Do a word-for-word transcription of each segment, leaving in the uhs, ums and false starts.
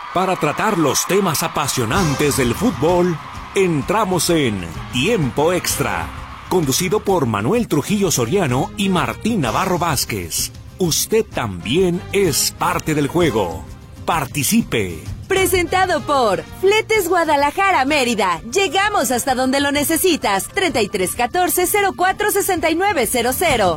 Para tratar los temas apasionantes del fútbol, entramos en Tiempo Extra, conducido por Manuel Trujillo Soriano y Martín Navarro Vázquez. Usted también es parte del juego. Participe. Presentado por Fletes Guadalajara Mérida. Llegamos hasta donde lo necesitas. treinta y tres catorce cero cuatro sesenta y nueve cero cero.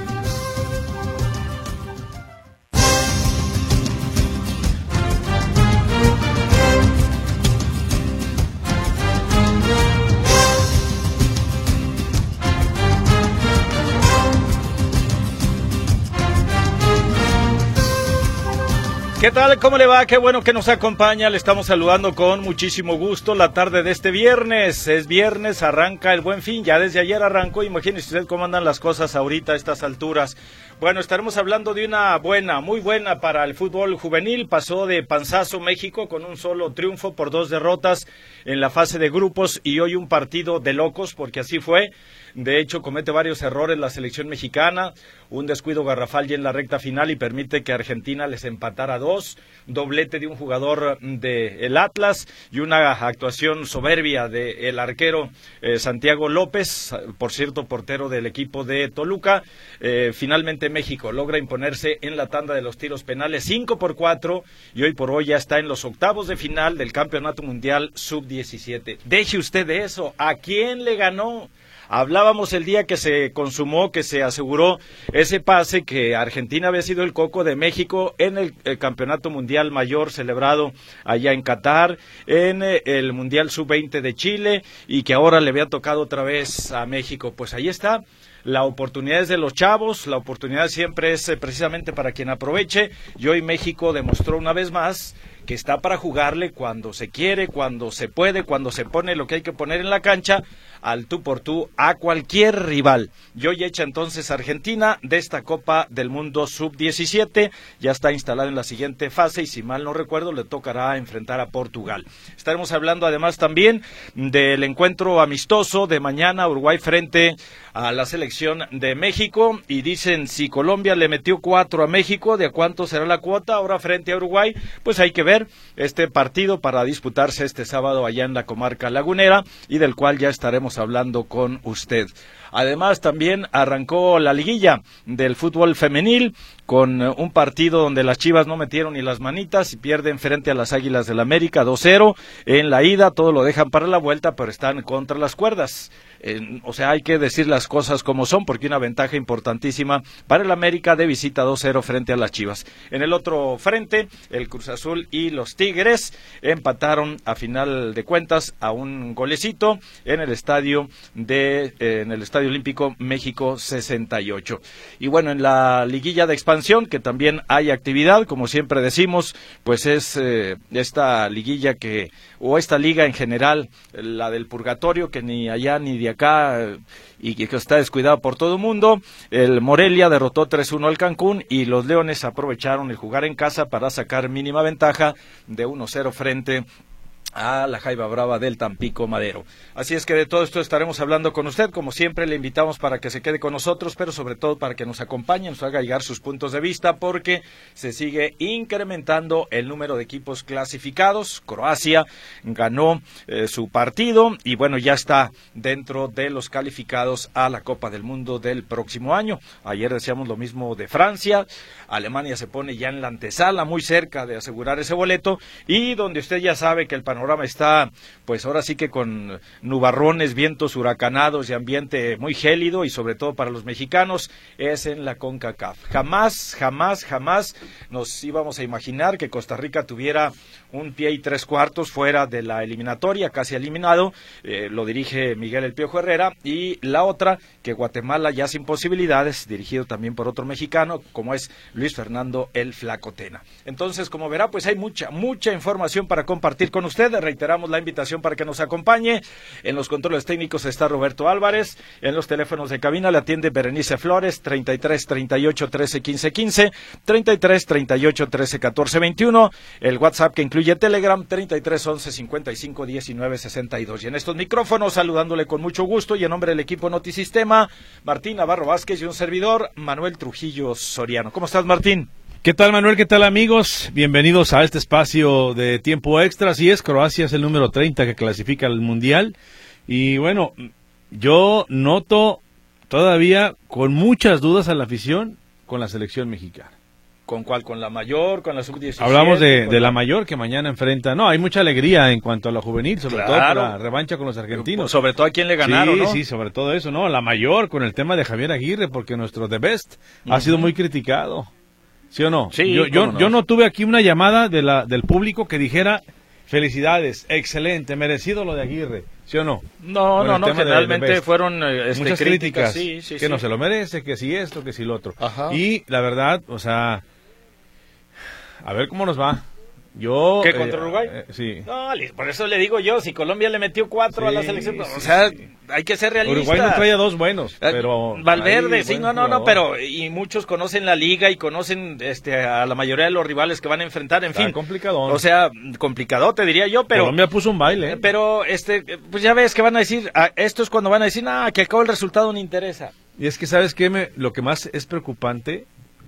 ¿Qué tal? ¿Cómo le va? Qué bueno que nos acompaña. Le estamos saludando con muchísimo gusto la tarde de este viernes. Es viernes, arranca el Buen Fin. Ya desde ayer arrancó. Imagínese usted cómo andan las cosas ahorita a estas alturas. Bueno, estaremos hablando de una buena, muy buena para el fútbol juvenil. Pasó de panzazo México con un solo triunfo por dos derrotas en la fase de grupos y hoy un partido de locos, porque así fue. De hecho, comete varios errores la selección mexicana, un descuido garrafal ya en la recta final y permite que Argentina les empatara dos, doblete de un jugador del Atlas y una actuación soberbia del arquero eh, Santiago López, por cierto, portero del equipo de Toluca. Eh, finalmente México logra imponerse en la tanda de los tiros penales cinco por cuatro y hoy por hoy ya está en los octavos de final del Campeonato Mundial sub diecisiete. Deje usted de eso, ¿a quién le ganó? Hablábamos el día que se consumó, que se aseguró ese pase, que Argentina había sido el coco de México en el, el Campeonato Mundial Mayor celebrado allá en Qatar, en eh, el Mundial sub veinte de Chile, y que ahora le había tocado otra vez a México. Pues ahí está. La oportunidad es de los chavos, la oportunidad siempre es eh, precisamente para quien aproveche, y hoy México demostró una vez más que está para jugarle cuando se quiere, cuando se puede, cuando se pone lo que hay que poner en la cancha, al tú por tú a cualquier rival. Y hoy echa entonces Argentina de esta Copa del Mundo sub diecisiete, ya está instalada en la siguiente fase y si mal no recuerdo le tocará enfrentar a Portugal. Estaremos hablando además también del encuentro amistoso de mañana, Uruguay frente a la selección de México, y dicen si Colombia le metió cuatro a México, ¿de cuánto será la cuota ahora frente a Uruguay? Pues hay que ver este partido para disputarse este sábado allá en la comarca lagunera y del cual ya estaremos hablando con usted. Además también arrancó la liguilla del fútbol femenil con un partido donde las Chivas no metieron ni las manitas y pierden frente a las Águilas del América dos cero en la ida, todo lo dejan para la vuelta pero están contra las cuerdas. Eh, o sea, hay que decir las cosas como son, porque una ventaja importantísima para el América de visita dos cero frente a las Chivas. En el otro frente, el Cruz Azul y los Tigres empataron a final de cuentas a un golecito en el estadio de eh, en el Estadio Olímpico México sesenta y ocho. Y bueno, en la liguilla de expansión, que también hay actividad, como siempre decimos, pues es eh, esta liguilla que, o esta liga en general, la del purgatorio, que ni allá ni de acá y que está descuidado por todo el mundo. El Morelia derrotó tres uno al Cancún y los Leones aprovecharon el jugar en casa para sacar mínima ventaja de uno cero frente a la Jaiba Brava del Tampico Madero. Así es que de todo esto estaremos hablando con usted. Como siempre, le invitamos para que se quede con nosotros, pero sobre todo para que nos acompañe, nos haga llegar sus puntos de vista, porque se sigue incrementando el número de equipos clasificados. Croacia ganó eh, su partido y bueno, ya está dentro de los calificados a la Copa del Mundo del próximo año. Ayer decíamos lo mismo de Francia. Alemania se pone ya en la antesala, muy cerca de asegurar ese boleto, y donde usted ya sabe que el panorama está, pues ahora sí que con nubarrones, vientos huracanados y ambiente muy gélido, y sobre todo para los mexicanos, es en la CONCACAF. Jamás, jamás, jamás nos íbamos a imaginar que Costa Rica tuviera un pie y tres cuartos fuera de la eliminatoria, casi eliminado, eh, lo dirige Miguel El Piojo Herrera, y la otra, que Guatemala ya sin posibilidades, dirigido también por otro mexicano, como es Luis Fernando El Flaco Tena. Entonces, como verá, pues hay mucha, mucha información para compartir con usted. Reiteramos la invitación para que nos acompañe. En los controles técnicos está Roberto Álvarez, en los teléfonos de cabina le atiende Berenice Flores, treinta y tres, treinta y ocho, trece, quince, quince, treinta y tres, treinta y ocho, trece, catorce, veintiuno, el WhatsApp que incluye Telegram, treinta y tres, once, cincuenta y cinco, diecinueve, sesenta y dos. Y en estos micrófonos, saludándole con mucho gusto y en nombre del equipo Notisistema, Martín Navarro Vázquez y un servidor, Manuel Trujillo Soriano. ¿Cómo estás, Martín? ¿Qué tal, Manuel? ¿Qué tal, amigos? Bienvenidos a este espacio de tiempo extra. Así es, Croacia es el número treinta que clasifica al Mundial. Y bueno, yo noto todavía con muchas dudas a la afición con la selección mexicana. ¿Con cuál? ¿Con la mayor? ¿Con la sub diecisiete? Hablamos de, de la... la mayor que mañana enfrenta. No, hay mucha alegría en cuanto a la juvenil, sobre claro. todo por la revancha con los argentinos. Sobre todo a quién le ganaron, sí, ¿no? Sí, sobre todo eso, ¿no? La mayor con el tema de Javier Aguirre, porque nuestro The Best uh-huh. ha sido muy criticado. ¿Sí o no? Sí, yo, yo, no? yo no tuve aquí una llamada de la, del público que dijera felicidades, excelente, merecido lo de Aguirre. ¿Sí o no? No, con no, no, generalmente de, de fueron este, muchas críticas, sí, sí, que sí. no se lo merece, que si esto, que si lo otro. Ajá. Y la verdad, o sea, a ver cómo nos va. Yo, ¿Qué, contra eh, Uruguay? Eh, sí. No, por eso le digo yo, si Colombia le metió cuatro sí, a la selección, o sí, sea, sí. hay que ser realistas. Uruguay no trae a dos buenos, pero... Valverde, ahí, sí, buen no, no, no, jugador. pero y muchos conocen la liga y conocen este a la mayoría de los rivales que van a enfrentar, en Está fin. complicadón. O sea, complicado te diría yo, pero... Colombia puso un baile. ¿eh? Pero, este, pues ya ves que van a decir, ah, esto es cuando van a decir, ah, que acabo el resultado no interesa. Y es que, ¿sabes qué? Me, lo que más es preocupante,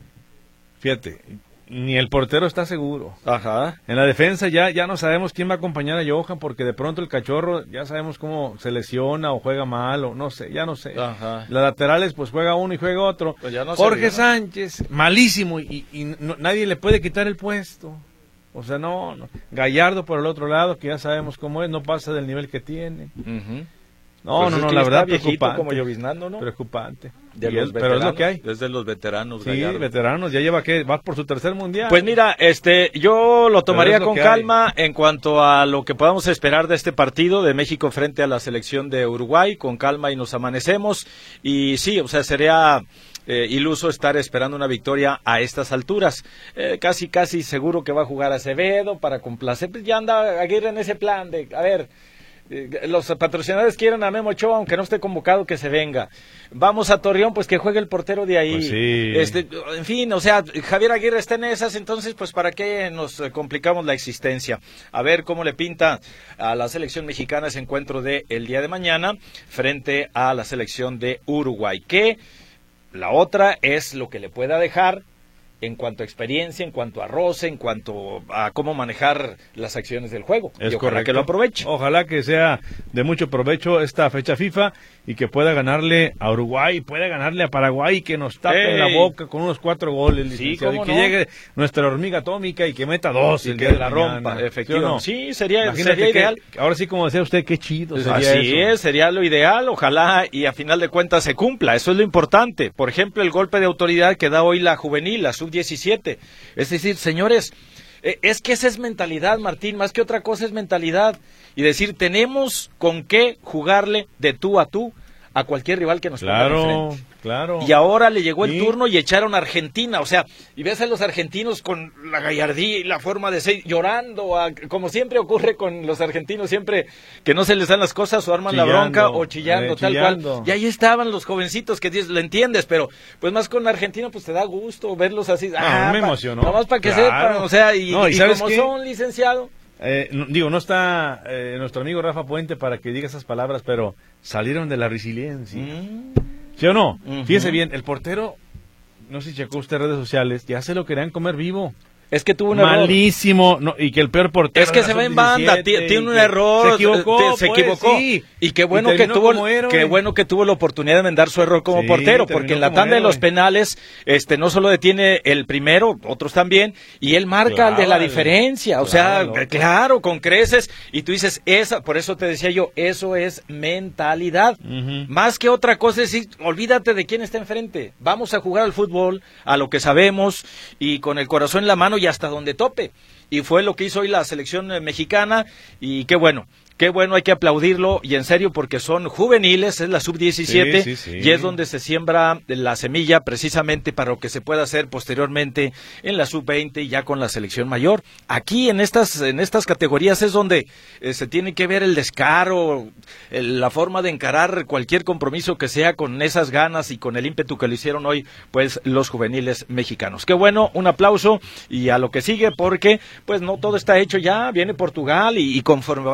fíjate, ni el portero está seguro. Ajá. En la defensa ya, ya no sabemos quién va a acompañar a Johan, porque de pronto el cachorro ya sabemos cómo se lesiona o juega mal, o no sé, ya no sé. Ajá. Las laterales, pues juega uno y juega otro. Pues ya no Jorge sabía, ¿no? Sánchez, malísimo, y, y no, nadie le puede quitar el puesto. O sea, no, no. Gallardo por el otro lado, que ya sabemos cómo es, no pasa del nivel que tiene. Uh-huh. No, Pues no, es no, que la está verdad, viejito preocupante. como lloviznando, ¿no? Preocupante. De Y los es- pero es lo que hay. Es de los veteranos, Sí, Gallardo. veteranos, ya lleva que va por su tercer mundial. Pues mira, este, yo lo tomaría es lo con que calma en cuanto a lo que podamos esperar de este partido de México frente a la selección de Uruguay, con calma y nos amanecemos. Y sí, o sea, sería eh, iluso estar esperando una victoria a estas alturas. Eh, casi, casi seguro que va a jugar Acevedo para complacer. Pues ya anda Aguirre en ese plan de, a ver... Eh, los patrocinadores quieren a Memo Ochoa, aunque no esté convocado, que se venga. Vamos a Torreón, pues que juegue el portero de ahí. Pues sí. Este, en fin, o sea, Javier Aguirre está en esas, entonces, pues para qué nos eh, complicamos la existencia. A ver cómo le pinta a la selección mexicana ese encuentro de el día de mañana frente a la selección de Uruguay. Que la otra es lo que le pueda dejar en cuanto a experiencia, en cuanto a roce, en cuanto a cómo manejar las acciones del juego. Es y ojalá correcto. que lo aproveche. Ojalá que sea de mucho provecho esta fecha FIFA y que pueda ganarle a Uruguay, pueda ganarle a Paraguay, que nos tape ¡Ey! la boca con unos cuatro goles, Sí, licenciado, y cómo que no. llegue nuestra hormiga atómica y que meta dos Y el que día de la mañana. rompa, ¿Sí o efectivamente. no? Sí, sería, Imagínate sería que- ideal. que ahora sí, como decía usted, qué chido sería Así eso. es, sería lo ideal, ojalá y a final de cuentas se cumpla, eso es lo importante. Por ejemplo, el golpe de autoridad que da hoy la juvenil, la sub diecisiete. Es decir, señores, eh, es que esa es mentalidad, Martín, más que otra cosa es mentalidad. Y decir, tenemos con qué jugarle de tú a tú a cualquier rival que nos ponga de Claro, frente. claro. Y ahora le llegó el Sí. turno y echaron a Argentina, o sea, y ves a los argentinos con la gallardía y la forma de ser, llorando, a- como siempre ocurre con los argentinos, siempre que no se les dan las cosas o arman la Chillando, bronca o chillando, eh, tal chillando. cual. Y ahí estaban los jovencitos que dices, lo entiendes, pero pues más con argentino pues te da gusto verlos así. Ah, me pa- emocionó. Nomás para que Claro. sepan, o sea, y, No, ¿y y sabes como qué? son licenciado. Eh, no- digo, no está eh, nuestro amigo Rafa Puente para que diga esas palabras, pero salieron de la resiliencia. Mm. ¿Sí o no? Ujú. Fíjese bien, el portero, no sé si checó usted redes sociales, ya se lo querían comer vivo. Es que tuvo un error. Malísimo, no, y que el peor portero Es que de la se va en sub banda, diecisiete, ti- tiene y un que error, se equivocó, te- se pues, equivocó. sí. Y qué bueno Y que terminó tuvo, como héroe. qué bueno que tuvo la oportunidad de enmendar su error como Sí, portero, terminó porque en la como tanda de los héroe. penales, este, no solo detiene el primero, otros también, y él marca el de la Clávale. diferencia, o Clávalo. sea, claro, con creces, y tú dices, esa, por eso te decía yo, eso es mentalidad. Ujú. Más que otra cosa es decir, olvídate de quién está enfrente. Vamos a jugar al fútbol, a lo que sabemos, y con el corazón en la mano y hasta donde tope. Y fue lo que hizo hoy la selección eh, mexicana, y qué bueno. Qué bueno, hay que aplaudirlo, y en serio, porque son juveniles, es la sub diecisiete, Sí, sí, sí. y es donde se siembra la semilla precisamente para lo que se pueda hacer posteriormente en la sub veinte y ya con la selección mayor. Aquí en estas en estas categorías es donde eh, se tiene que ver el descaro, el- la forma de encarar cualquier compromiso que sea con esas ganas y con el ímpetu que lo hicieron hoy, pues los juveniles mexicanos. Qué bueno, un aplauso y a lo que sigue, porque pues no todo está hecho ya, viene Portugal y, y conforme vayas avanzando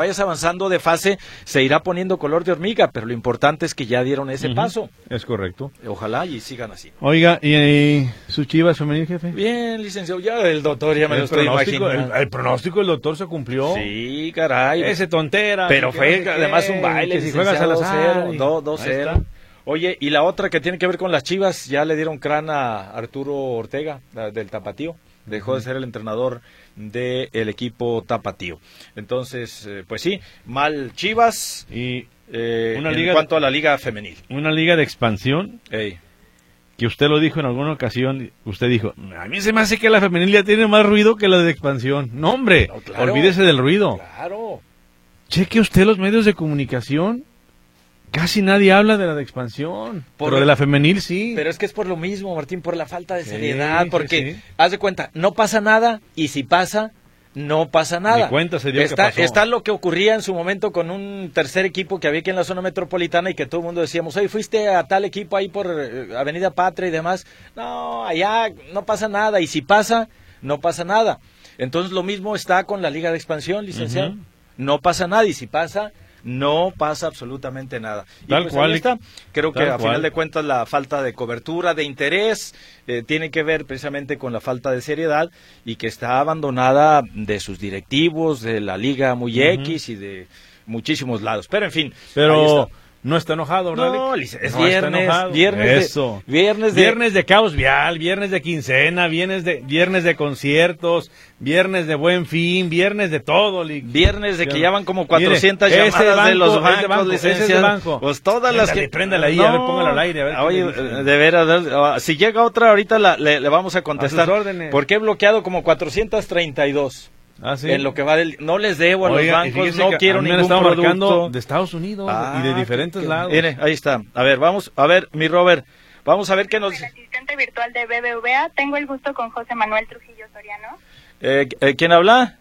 pasando de fase, se irá poniendo color de hormiga, pero lo importante es que ya dieron ese uh-huh. paso. Es correcto. Ojalá y sigan así. Oiga, ¿y, y su Chivas femenil, jefe? Bien, licenciado, ya el doctor ya me el lo estoy imaginando. El, el pronóstico del doctor se cumplió. Sí, caray. Ese tontera. Pero fue además un baile, que si juegas a dos cero. dos cero. Oye, y la otra que tiene que ver con las Chivas, ya le dieron crán a Arturo Ortega, del Tapatío. Dejó de ser el entrenador del equipo Tapatío. Entonces, eh, pues sí, mal Chivas. Y eh, una en liga cuanto de, a la liga femenil. Una liga de expansión. Ey. Que usted lo dijo en alguna ocasión, usted dijo, a mí se me hace que la femenil ya tiene más ruido que la de expansión. No, hombre, no, claro, olvídese del ruido. Claro. Cheque usted los medios de comunicación. Casi nadie habla de la de expansión, por, pero de la femenil sí. Pero es que es por lo mismo, Martín, por la falta de seriedad, sí, porque, sí. haz de cuenta, no pasa nada, y si pasa, no pasa nada. Ni cuenta se dio está, que pasó. Está lo que ocurría en su momento con un tercer equipo que había aquí en la zona metropolitana y que todo el mundo decíamos, oye, fuiste a tal equipo ahí por eh, Avenida Patria y demás. No, allá no pasa nada, y si pasa, no pasa nada. Entonces lo mismo está con la Liga de Expansión, licenciado. Uh-huh. No pasa nada, y si pasa... no pasa absolutamente nada. Y tal pues cual. Ahí está. Creo que a cual. final de cuentas la falta de cobertura, de interés, eh, tiene que ver precisamente con la falta de seriedad y que está abandonada de sus directivos, de la Liga Muy uh-huh. X y de muchísimos lados. Pero en fin. Pero no está enojado, ¿verdad? No, es no viernes, viernes, Eso. De, viernes de viernes de caos vial, viernes de quincena, viernes de viernes de conciertos, viernes de Buen Fin, viernes de todo, Lick. Viernes de que ya van como cuatrocientas Mire, llamadas banco, de los bancos, banco, licenciado. Banco. Pues todas las que préndale ahí, no, a ver, póngala al aire, a ver. Oye, de veras, si llega otra ahorita la, le, le vamos a contestar. A sus órdenes. Porque he bloqueado como cuatrocientas treinta y dos. Ah, ¿sí? En lo que va del, no les debo a Oiga, los bancos, no quiero ningún producto de Estados Unidos ah, y de diferentes que, lados. Mire, ahí está. A ver, vamos, a ver, mi Robert, vamos a ver qué nos. El asistente virtual de B B V A, tengo el gusto con José Manuel Trujillo Soriano. Eh, eh, ¿Quién habla?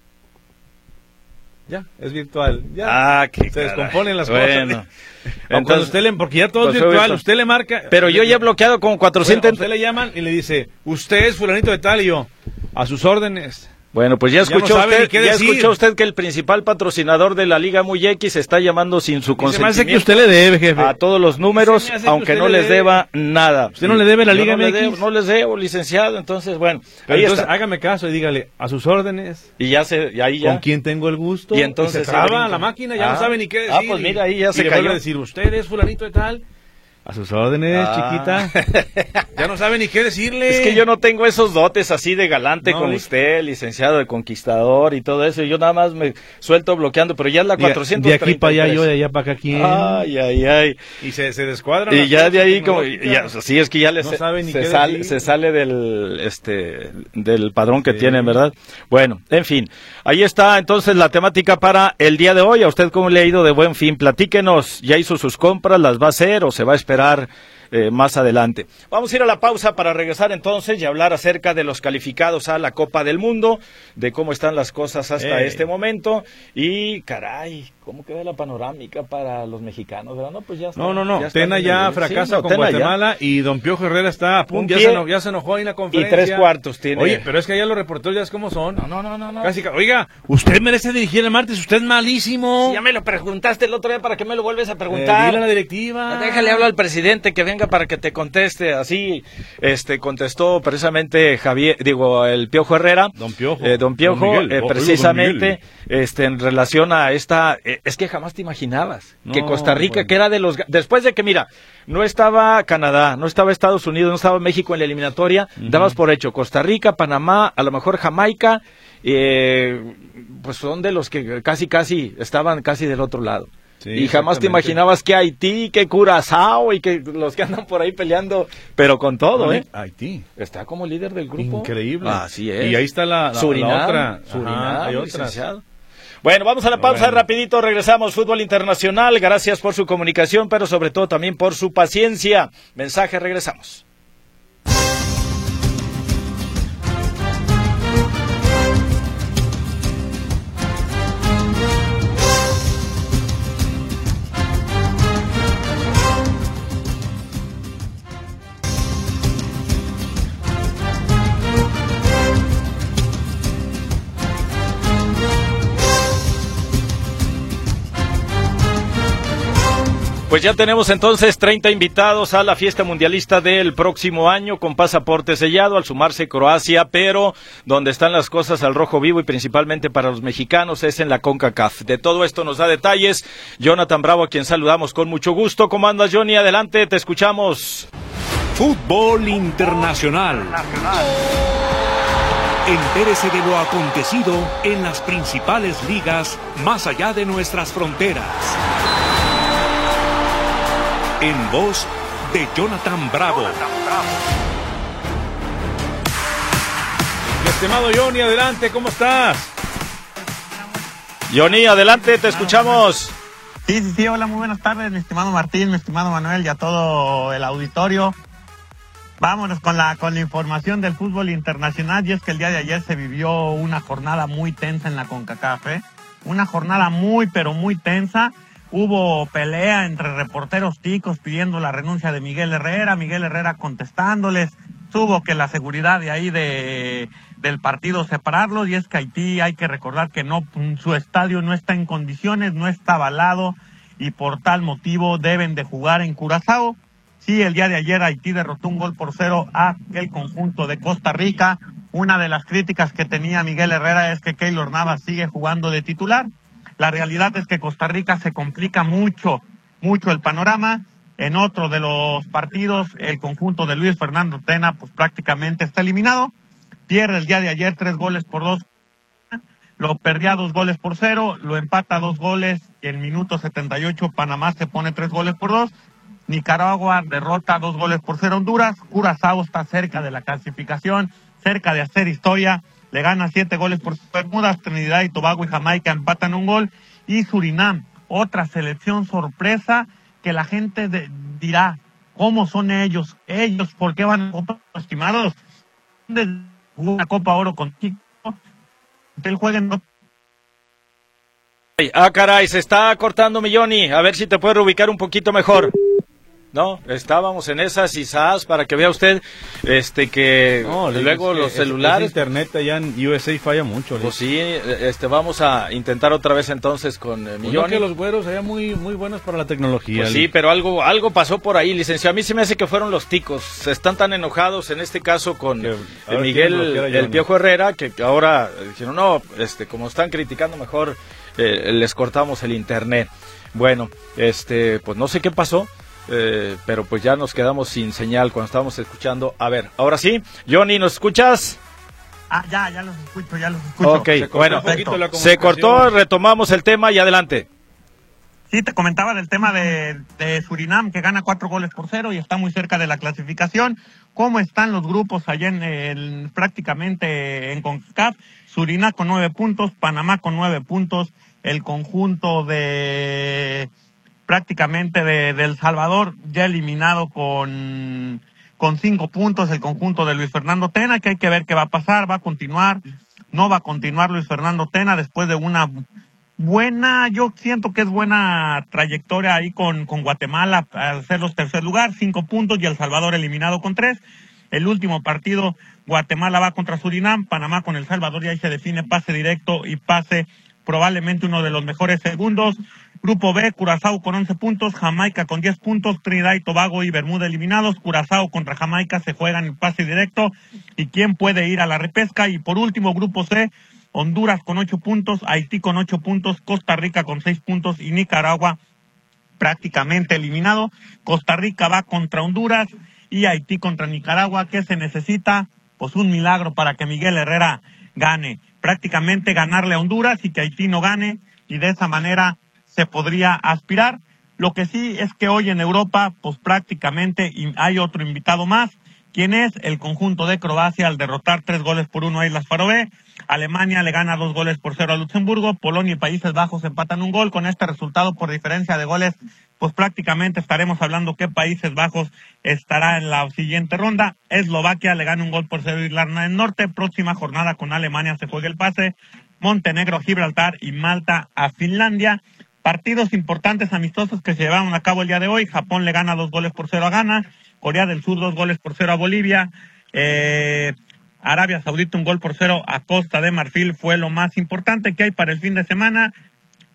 Ya, es virtual. Ya. Ah, que se descomponen las bueno. cosas. Entonces usted le, porque ya todo pues es virtual, eso. Usted le marca. Pero yo ya he bloqueado como cuatrocientas. Bueno, usted le llaman y le dice, usted es fulanito de tal y yo, a sus órdenes. Bueno, pues ya escuchó ya no usted, ya decir. escuchó usted que el principal patrocinador de la Liga Muy X está llamando sin su consentimiento. Se me hace que usted le debe, jefe. A todos los números, aunque no les deba nada. Usted no le debe la Liga no M X. Debo, no les debo, licenciado, entonces bueno. Pero ahí entonces está. hágame caso y dígale, a sus órdenes. Y ya se, y ahí ya. ¿Con quién tengo el gusto? Y entonces y se traba la máquina, ya ah, no sabe ni qué decir. Ah, pues mira, ahí ya y se le cayó. vuelve a decir, usted es fulanito de tal. A sus órdenes, ah. chiquita. Ya no sabe ni qué decirle. Es que yo no tengo esos dotes así de galante no, con usted, licenciado de conquistador y todo eso. Yo nada más me suelto bloqueando, pero ya es la cuatrocientos treinta y tres. De aquí para allá, yo de allá para acá, ¿quién? Ay, ay, ay. Y se, se descuadran. Y ya de ahí, como, ya, sí, es que ya le no se, sabe ni se, qué sale, decir. se sale del, este, del padrón que sí. tienen, ¿verdad? Bueno, en fin. Ahí está entonces la temática para el día de hoy. ¿A usted cómo le ha ido de Buen Fin? Platíquenos, ¿ya hizo sus compras? ¿Las va a hacer o se va a esperar Eh, más adelante? Vamos a ir a la pausa para regresar entonces y hablar acerca de los calificados a la Copa del Mundo, de cómo están las cosas hasta Ey. este momento y caray, ¿cómo queda la panorámica para los mexicanos? ¿Verdad? No, pues ya está, no, no, no, ya Tena ya sí, fracasa no, con Tena Guatemala ya. Y don Piojo Herrera está a punto, ya se, enojó, ya se enojó ahí en la conferencia. Y tres cuartos tiene. Oye, pero es que allá los reporteros ya es como son. No, no, no, no. no. Casi, oiga, usted merece dirigir el martes, usted es malísimo. Si ya me lo preguntaste el otro día, ¿para qué me lo vuelves a preguntar? Eh, dile a la directiva. Déjale hablar al presidente que venga para que te conteste. Así este contestó precisamente Javier, digo, el Piojo Herrera. Don Piojo. Eh, don Piojo, don Miguel, eh, oh, precisamente don Miguel. este en relación a esta, eh, es que jamás te imaginabas no, que Costa Rica, bueno. que era de los, después de que, mira, no estaba Canadá, no estaba Estados Unidos, no estaba México en la eliminatoria, uh-huh. dabas por hecho Costa Rica, Panamá, a lo mejor Jamaica, eh, pues son de los que casi, casi estaban casi del otro lado. Sí, y jamás te imaginabas que Haití, que Curazao y que los que andan por ahí peleando, pero con todo, ¿eh? Haití. Está como líder del grupo. Increíble. Así es. Y ahí está la, la, Surinam, la otra. Surinam, Ajá, hay otras. Bueno, vamos a la pausa bueno. rapidito, regresamos. Fútbol Internacional, gracias por su comunicación, pero sobre todo también por su paciencia. Mensaje, regresamos. Pues ya tenemos entonces treinta invitados a la fiesta mundialista del próximo año con pasaporte sellado al sumarse Croacia, pero donde están las cosas al rojo vivo y principalmente para los mexicanos es en la CONCACAF. De todo esto nos da detalles Jonathan Bravo, a quien saludamos con mucho gusto. ¿Cómo andas, Johnny? Adelante, te escuchamos. Fútbol internacional. Entérese de lo acontecido en las principales ligas más allá de nuestras fronteras. En voz de Jonathan Bravo. Mi estimado Johnny, adelante, ¿cómo estás? Johnny, adelante, te escuchamos. Sí, sí, sí, hola, muy buenas tardes, mi estimado Martín, mi estimado Manuel y a todo el auditorio. Vámonos con la con la información del fútbol internacional, y es que el día de ayer se vivió una jornada muy tensa en la CONCACAF, ¿eh? Una jornada muy, pero muy tensa. Hubo pelea entre reporteros ticos pidiendo la renuncia de Miguel Herrera, Miguel Herrera contestándoles, tuvo que la seguridad de ahí de del partido separarlos, y es que Haití, hay que recordar que no, su estadio no está en condiciones, no está avalado, y por tal motivo deben de jugar en Curazao. Sí, el día de ayer Haití derrotó un gol por cero a el conjunto de Costa Rica. Una de las críticas que tenía Miguel Herrera es que Keylor Navas sigue jugando de titular. La realidad es que Costa Rica se complica mucho, mucho el panorama. En otro de los partidos, el conjunto de Luis Fernando Tena, pues prácticamente está eliminado. Pierde el día de ayer tres goles por dos. Lo perdía dos goles por cero, lo empata dos goles. Y en minuto setenta y ocho Panamá se pone tres goles por dos. Nicaragua derrota dos goles por cero Honduras. Curazao está cerca de la clasificación, cerca de hacer historia. Le gana siete goles por Bermudas, Trinidad y Tobago y Jamaica empatan un gol. Y Surinam, otra selección sorpresa que la gente de, dirá, ¿cómo son ellos? Ellos, ¿por qué van a Copa, estimados? Una Copa Oro contigo. El jueguen. Ah, caray, se está cortando mi Johnny. A ver si te puedes reubicar un poquito mejor. No, estábamos en esas quizás para que vea usted este que no, luego es que los es, celulares es internet allá en U S A falla mucho. Pues sí, este vamos a intentar otra vez entonces con eh, mi pues Johnny. Que los güeros allá muy muy buenos para la tecnología. Pues sí, pero algo algo pasó por ahí, licenciado. A mí se me hace que fueron los ticos. Están tan enojados en este caso con que, eh, Miguel el Piojo Herrera que ahora dijeron, no, este como están criticando mejor eh, les cortamos el internet. Bueno, este pues no sé qué pasó. Eh, pero pues ya nos quedamos sin señal cuando estábamos escuchando. A ver, ahora sí, Johnny, ¿nos escuchas? Ah, ya, ya los escucho, ya los escucho. Ok, bueno, se cortó, retomamos el tema y adelante. Sí, te comentaba del tema de, de Surinam, que gana cuatro goles por cero y está muy cerca de la clasificación. ¿Cómo están los grupos allá en el, prácticamente en CONCACAF? Surinam con nueve puntos, Panamá con nueve puntos, el conjunto de... prácticamente de, de El Salvador ya eliminado con, con cinco puntos, el conjunto de Luis Fernando Tena, que hay que ver qué va a pasar, va a continuar, no va a continuar Luis Fernando Tena después de una buena, yo siento que es buena trayectoria ahí con, con Guatemala al ser los tercer lugar, cinco puntos y El Salvador eliminado con tres. El último partido, Guatemala va contra Surinam, Panamá con El Salvador y ahí se define pase directo y pase probablemente uno de los mejores segundos. Grupo B, Curazao con once puntos, Jamaica con diez puntos, Trinidad y Tobago y Bermuda eliminados. Curazao contra Jamaica se juegan el pase directo y quién puede ir a la repesca. Y por último, Grupo C, Honduras con ocho puntos, Haití con ocho puntos, Costa Rica con seis puntos y Nicaragua prácticamente eliminado. Costa Rica va contra Honduras y Haití contra Nicaragua. ¿Qué se necesita? Pues un milagro para que Miguel Herrera gane. Prácticamente ganarle a Honduras y que Haití no gane, y de esa manera se podría aspirar. Lo que sí es que hoy en Europa, pues prácticamente hay otro invitado más. ¿Quién es? El conjunto de Croacia al derrotar tres goles por uno a Islas Faroe. Alemania le gana dos goles por cero a Luxemburgo. Polonia y Países Bajos empatan un gol. Con este resultado por diferencia de goles, pues prácticamente estaremos hablando que Países Bajos estará en la siguiente ronda. Eslovaquia le gana un gol por cero a Irlanda del Norte. Próxima jornada con Alemania se juega el pase. Montenegro a Gibraltar y Malta a Finlandia. Partidos importantes amistosos que se llevaron a cabo el día de hoy. Japón le gana dos goles por cero a Ghana. Corea del Sur dos goles por cero a Bolivia. Eh, Arabia Saudita un gol por cero a Costa de Marfil. Fue lo más importante que hay para el fin de semana.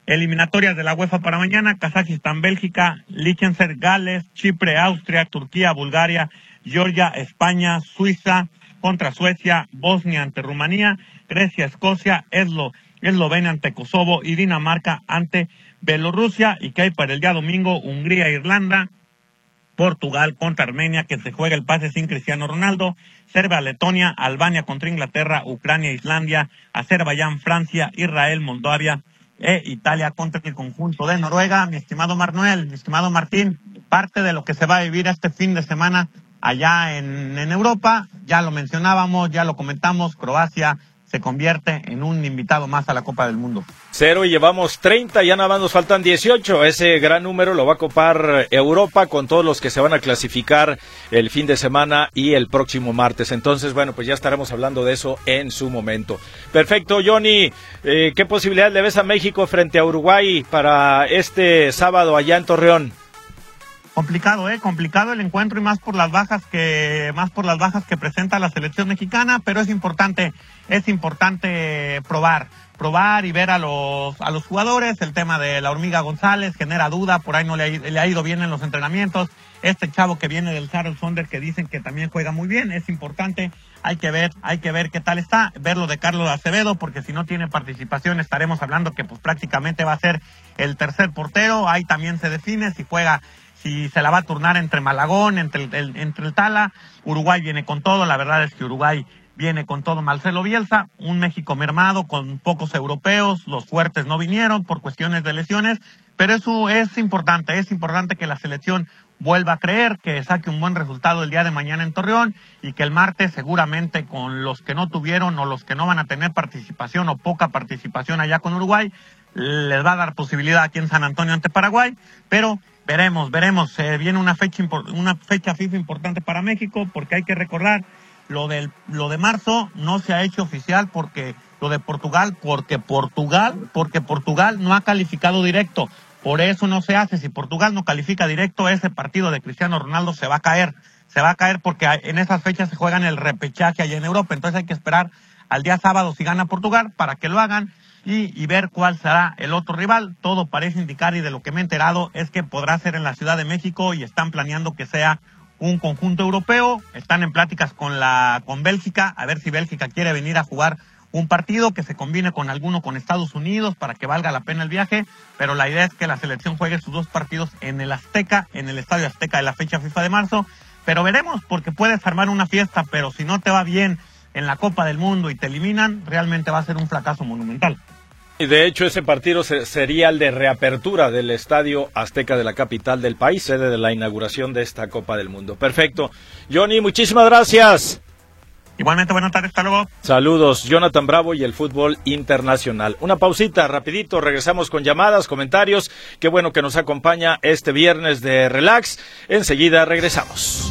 Eliminatorias de la UEFA para mañana: Kazajistán, Bélgica, Liechtenstein, Gales, Chipre, Austria, Turquía, Bulgaria, Georgia, España, Suiza contra Suecia, Bosnia ante Rumanía, Grecia, Escocia, Eslo, Eslovenia ante Kosovo y Dinamarca ante Bielorrusia. Y que hay para el día domingo: Hungría, Irlanda, Portugal contra Armenia, que se juega el pase sin Cristiano Ronaldo, Serbia, Letonia, Albania contra Inglaterra, Ucrania, Islandia, Azerbaiyán, Francia, Israel, Moldavia e Italia contra el conjunto de Noruega. Mi estimado Manuel, mi estimado Martín, parte de lo que se va a vivir este fin de semana allá en, en Europa, ya lo mencionábamos, ya lo comentamos, Croacia se convierte en un invitado más a la Copa del Mundo. Cero y llevamos treinta, ya nada más nos faltan dieciocho. Ese gran número lo va a copar Europa con todos los que se van a clasificar el fin de semana y el próximo martes. Entonces, bueno, pues ya estaremos hablando de eso en su momento. Perfecto, Johnny. Eh, ¿Qué posibilidad le ves a México frente a Uruguay para este sábado allá en Torreón? Complicado, eh, complicado el encuentro y más por las bajas que, más por las bajas que presenta la selección mexicana, pero es importante, es importante probar, probar y ver a los, a los jugadores. El tema de la Hormiga González genera duda, por ahí no le ha, le ha ido bien en los entrenamientos. Este chavo que viene del Seattle Sounders, que dicen que también juega muy bien, es importante, hay que ver, hay que ver qué tal está, ver lo de Carlos Acevedo, porque si no tiene participación estaremos hablando que pues prácticamente va a ser el tercer portero. Ahí también se define si juega, si se la va a turnar entre Malagón, entre el, el, entre el Tala. Uruguay viene con todo, la verdad es que Uruguay viene con todo. Marcelo Bielsa, un México mermado con pocos europeos, los fuertes no vinieron por cuestiones de lesiones, pero eso es importante, es importante que la selección vuelva a creer, que saque un buen resultado el día de mañana en Torreón y que el martes seguramente con los que no tuvieron o los que no van a tener participación o poca participación allá con Uruguay, les va a dar posibilidad aquí en San Antonio ante Paraguay, pero veremos, veremos, eh, viene una fecha una fecha FIFA importante para México, porque hay que recordar lo del lo de marzo no se ha hecho oficial, porque lo de Portugal, porque Portugal, porque Portugal no ha calificado directo. Por eso no se hace. Si Portugal no califica directo, ese partido de Cristiano Ronaldo se va a caer. Se va a caer porque en esas fechas se juegan el repechaje allá en Europa. Entonces hay que esperar al día sábado si gana Portugal para que lo hagan y, y ver cuál será el otro rival. Todo parece indicar, y de lo que me he enterado, es que podrá ser en la Ciudad de México y están planeando que sea un conjunto europeo. Están en pláticas con la con Bélgica, a ver si Bélgica quiere venir a jugar un partido que se combine con alguno con Estados Unidos para que valga la pena el viaje, pero la idea es que la selección juegue sus dos partidos en el Azteca, en el Estadio Azteca de la fecha FIFA de marzo, pero veremos, porque puedes armar una fiesta, pero si no te va bien en la Copa del Mundo y te eliminan, realmente va a ser un fracaso monumental. Y de hecho ese partido se, sería el de reapertura del Estadio Azteca de la capital del país, sede de la inauguración de esta Copa del Mundo. Perfecto. Johnny, muchísimas gracias. Igualmente, buenas tardes, hasta luego. Saludos, Jonathan Bravo y el fútbol internacional. Una pausita, rapidito, regresamos con llamadas, comentarios. Qué bueno que nos acompaña este viernes de Relax. Enseguida regresamos.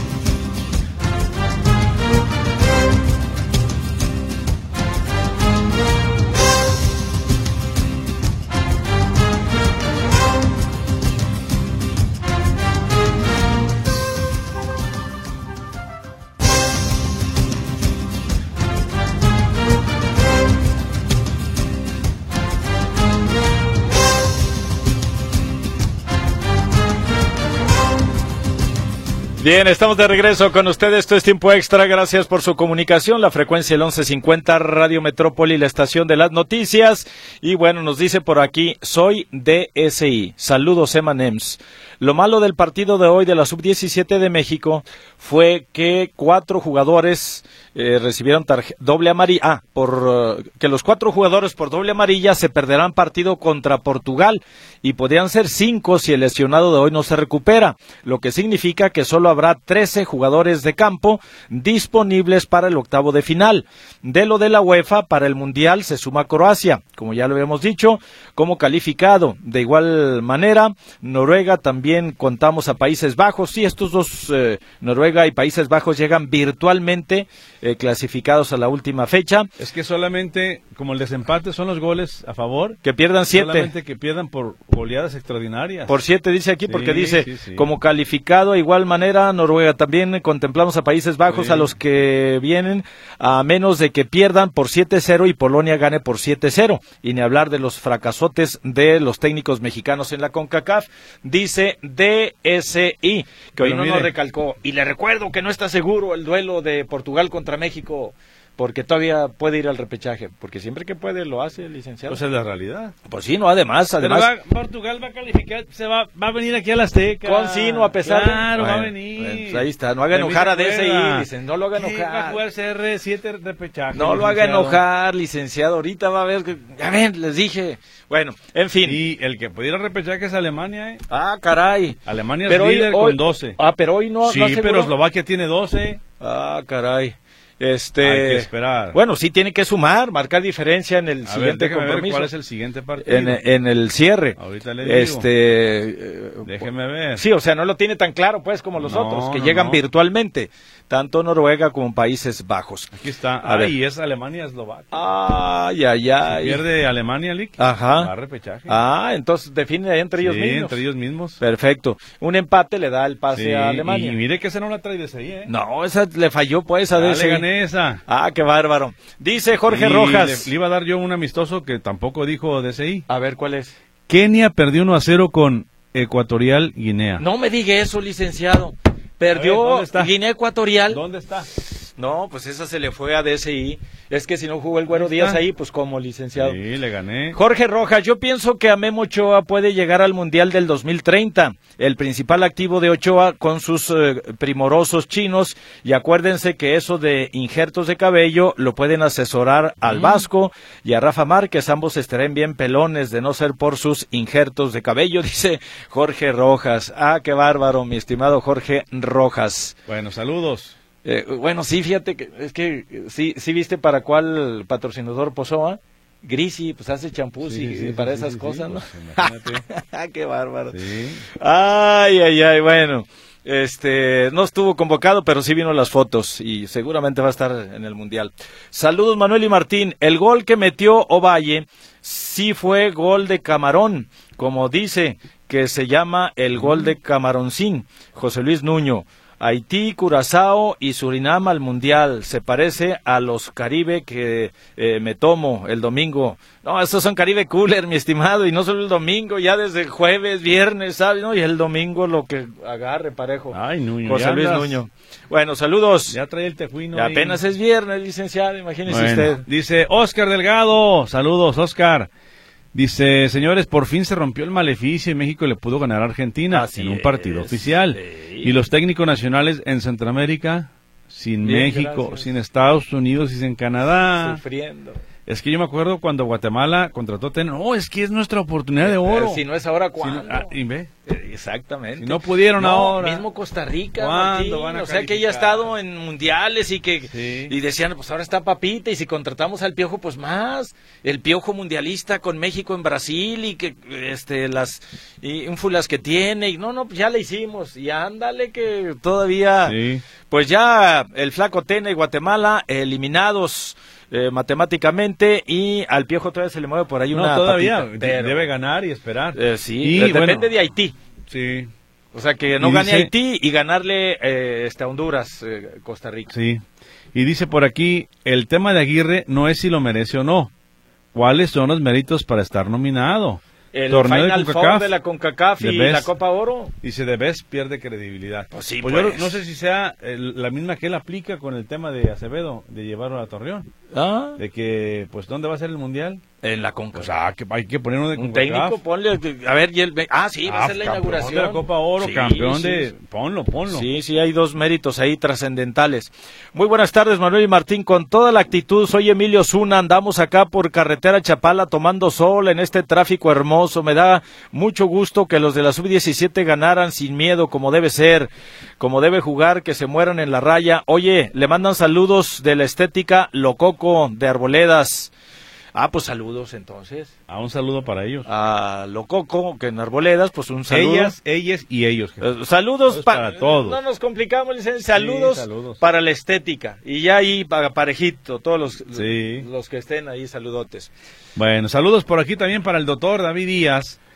Bien, estamos de regreso con ustedes. Esto es Tiempo Extra. Gracias por su comunicación. La frecuencia el once cincuenta, Radio Metrópoli, la estación de las noticias. Y bueno, nos dice por aquí, soy D S I. Saludos, Emanems. Lo malo del partido de hoy de la sub diecisiete de México fue que cuatro jugadores eh, recibieron doble amarilla. Ah, por uh, que los cuatro jugadores por doble amarilla se perderán partido contra Portugal y podrían ser cinco si el lesionado de hoy no se recupera, lo que significa que solo habrá trece jugadores de campo disponibles para el octavo de final. De lo de la UEFA, para el Mundial se suma Croacia, como ya lo habíamos dicho, como calificado. De igual manera, Noruega también. También contamos a Países Bajos. Sí, estos dos, eh, Noruega y Países Bajos, llegan virtualmente eh, clasificados a la última fecha. Es que solamente, como el desempate son los goles a favor, que pierdan siete. Solamente que pierdan por goleadas extraordinarias. Por siete dice aquí, porque sí, dice, sí, sí. Como calificado, de igual manera, Noruega también. Contemplamos a Países Bajos, sí, a los que vienen, a menos de que pierdan por siete cero y Polonia gane por siete cero. y ni hablar de los fracasotes de los técnicos mexicanos en la CONCACAF, dice D S I, que hoy no nos recalcó. Y le recuerdo que no está seguro el duelo de Portugal contra México, porque todavía puede ir al repechaje, porque siempre que puede lo hace el licenciado. Pues es la realidad. Pues sí, no, además, además. Va, Portugal va a calificar, se va, va a venir aquí a la Azteca. Con Sino, a pesar claro, de... va a bueno, venir. Bueno, pues ahí está, no haga enojar a D S I, dicen, no lo haga enojar. Va a jugar C R siete repechaje. No lo haga enojar, licenciado, ahorita va a ver, que... ya ven, les dije. Bueno, en fin. Y el que pudiera repechaje es Alemania, ¿eh? Ah, caray. Alemania pero es líder hoy, con doce. Ah, pero hoy no. Sí, no pero Eslovaquia tiene doce. Ah, caray. Este, hay que esperar. Bueno, sí tiene que sumar, marcar diferencia en el a siguiente ver, compromiso. Ver ¿Cuál es el siguiente partido? En, en el cierre. Ahorita le digo. Este, eh, déjeme ver. Sí, o sea, no lo tiene tan claro, pues, como los no, otros, que no, llegan no. virtualmente, tanto Noruega como Países Bajos. Aquí está. A ah, ver. y es Alemania-Eslovaquia. Ay, ay, ay. Si pierde Alemania, Lick. Ajá. Va a repechaje. Ah, entonces define entre ellos sí, mismos. entre ellos mismos. Perfecto. Un empate le da el pase sí, a Alemania. Y, y mire que esa no la trae de ese, ¿eh? No, esa le falló, pues, a ah, D S I. le gané esa. Ah, qué bárbaro. Dice Jorge y Rojas. Le, le iba a dar yo un amistoso que tampoco dijo D S I. A ver, ¿cuál es? Kenia perdió uno a cero con Ecuatorial Guinea. No me diga eso, licenciado. Perdió ver, Guinea Ecuatorial. ¿Dónde está? No, pues esa se le fue a D S I. Es que si no jugó el Güero Díaz ahí, pues como, licenciado. Sí, le gané. Jorge Rojas, yo pienso que a Memo Ochoa puede llegar al Mundial del dos mil treinta. El principal activo de Ochoa con sus eh, primorosos chinos. Y acuérdense que eso de injertos de cabello lo pueden asesorar al mm. Vasco y a Rafa Márquez. Ambos estarán bien pelones de no ser por sus injertos de cabello, dice Jorge Rojas. Ah, qué bárbaro, mi estimado Jorge Rojas. Bueno, saludos. Eh, bueno, sí, fíjate que es que sí, sí viste para cuál patrocinador posó, ¿eh? Grisi, pues hace champús sí, y, sí, y para sí, esas sí, cosas, sí, ¿no? Pues, qué bárbaro. Sí. Ay, ay, ay, bueno. Este, no estuvo convocado, pero sí vino las fotos y seguramente va a estar en el Mundial. Saludos, Manuel y Martín. El gol que metió Ovalle sí fue gol de Camarón, como dice que se llama el gol de Camaroncín, José Luis Nuño. Haití, Curazao y Surinam al Mundial. Se parece a los Caribe que eh, me tomo el domingo. No, estos son Caribe Cooler, mi estimado, y no solo el domingo, ya desde jueves, viernes, ¿sabes? ¿No? Y el domingo lo que agarre parejo. Ay, Nuño. José Luis andas... Nuño. Bueno, saludos. Ya trae el tejuino. Y apenas es viernes, licenciado, imagínese bueno, usted. Dice Oscar Delgado. Saludos, Oscar. Dice, señores, por fin se rompió el maleficio y México le pudo ganar a Argentina Así en un partido es, oficial. Sí. Y los técnicos nacionales en Centroamérica, sin Bien, México, gracias. Sin Estados Unidos y sin Canadá. Sufriendo. Es que yo me acuerdo cuando Guatemala contrató Ten, oh, es que es nuestra oportunidad de oro. Si no es ahora, ¿cuándo? Si no, ah, y ve. Exactamente. Si no pudieron no, ahora. Mismo Costa Rica, ¿Cuándo van a o sea que ella ha estado en mundiales y que sí. y decían, pues ahora está papita y si contratamos al Piojo, pues más. El Piojo mundialista con México en Brasil y que este las ínfulas que tiene y no, no, pues ya le hicimos y ándale que todavía sí. Pues ya el Flaco Tena y Guatemala eliminados Eh, matemáticamente y al Piojo todavía se le mueve por ahí no, una todavía patita, pero... debe ganar y esperar eh, sí, y, eh, depende bueno, de Haití sí o sea que no y gane dice... Haití y ganarle eh, este, a Honduras, eh, Costa Rica sí, y dice por aquí el tema de Aguirre no es si lo merece o no, cuáles son los méritos para estar nominado. El torneo Final de, Four de la CONCACAF y Best, la Copa Oro. Dice de Best pierde credibilidad. Pues sí, pues pues. Yo no sé si sea el, la misma que él aplica con el tema de Acevedo, de llevarlo a Torreón. ¿Ah? De que, pues, ¿dónde va a ser el Mundial? En la CONCACAF. O sea, que hay que poner uno de un CONCACAF. técnico, ponle, a ver, y el, ah, sí, va ah, a ser la inauguración. de la Copa Oro, sí, campeón sí. de, ponlo, ponlo. Sí, sí, hay dos méritos ahí trascendentales. Muy buenas tardes, Manuel y Martín, con toda la actitud, soy Emilio Zuna, andamos acá por carretera Chapala tomando sol en este tráfico hermoso, me da mucho gusto que los de la sub diecisiete ganaran sin miedo, como debe ser, como debe jugar, que se mueran en la raya. Oye, le mandan saludos de la estética Lococo de Arboledas. Ah, pues saludos entonces. Ah, un saludo para ellos. A Lococo, que en Arboledas, pues un saludo. Ellas, ellas y ellos. Uh, saludos, saludos pa para todos. No nos complicamos, licenciado. Saludos, sí, saludos para la estética. Y ya ahí para parejito, todos los, sí. los, los que estén ahí, saludotes. Bueno, saludos por aquí también para el doctor David Díaz.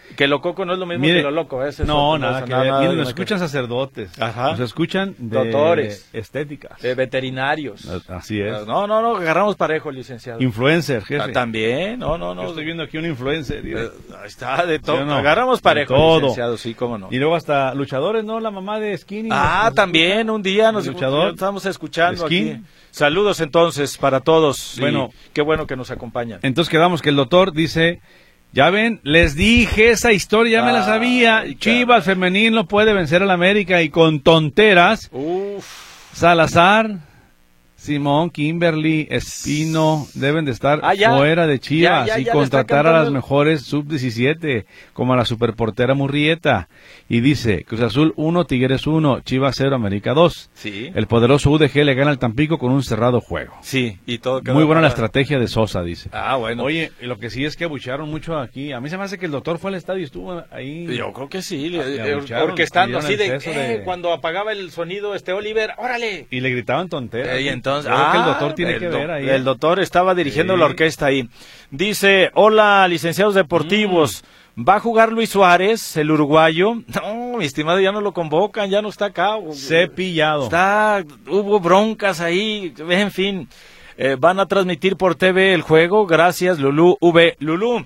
Que lo coco no es lo mismo Mire, que lo loco. Ese es no, otro, nada no, que nada, ver. nada, Miren, nada nos que escuchan sacerdotes, Ajá. nos escuchan de Doctores. estéticas. Eh, veterinarios. Así es. No, no, no, agarramos parejo, licenciado. Influencer, jefe. Ah, también, no, no, no. Yo estoy viendo aquí un influencer. y- Eh, ahí está, de todo. ¿Sí o no? Agarramos parejo, De todo. licenciado, sí, cómo no. Y luego hasta luchadores, ¿no? La mamá de Skinny. Ah, nos- nos también, escucha. un día nos El luchador. estamos escuchando Skin. aquí. Saludos entonces para todos. Bueno. Y qué bueno que nos acompañan. Entonces quedamos que el doctor dice, ya ven, les dije esa historia, ya me la sabía. Ay, Chivas femenil no puede vencer al América y con tonteras, Uf. Salazar, Simón, Kimberly, Espino deben de estar Ah, ya. fuera de Chivas Ya, ya, y ya le está contratar a las cantando. mejores sub diecisiete, como a la superportera Murrieta. Y dice, Cruz Azul uno, Tigres uno, Chivas cero, América dos. Sí. El poderoso U D G le gana al Tampico con un cerrado juego. Sí, y todo quedó Muy buena la para- estrategia de Sosa, dice. Ah, bueno. Oye, lo que sí es que abucharon mucho aquí. A mí se me hace que el doctor fue al estadio y estuvo ahí. Yo creo que sí, Le le- eh, abucharon, orquestando le así de, dieron exceso eh, de- cuando apagaba el sonido este Oliver, órale. Y le gritaban tonteras. Eh, y entonces, Yo creo que el ah, doctor tiene el que do- ver ahí. El doctor estaba dirigiendo Sí. la orquesta ahí. Dice, hola, licenciados deportivos. Mm. ¿Va a jugar Luis Suárez, el uruguayo? No, mi estimado, ya no lo convocan, ya no está acá. Cepillado. Está, hubo broncas ahí, en fin. Eh, van a transmitir por T V el juego, gracias Lulú V. Lulú,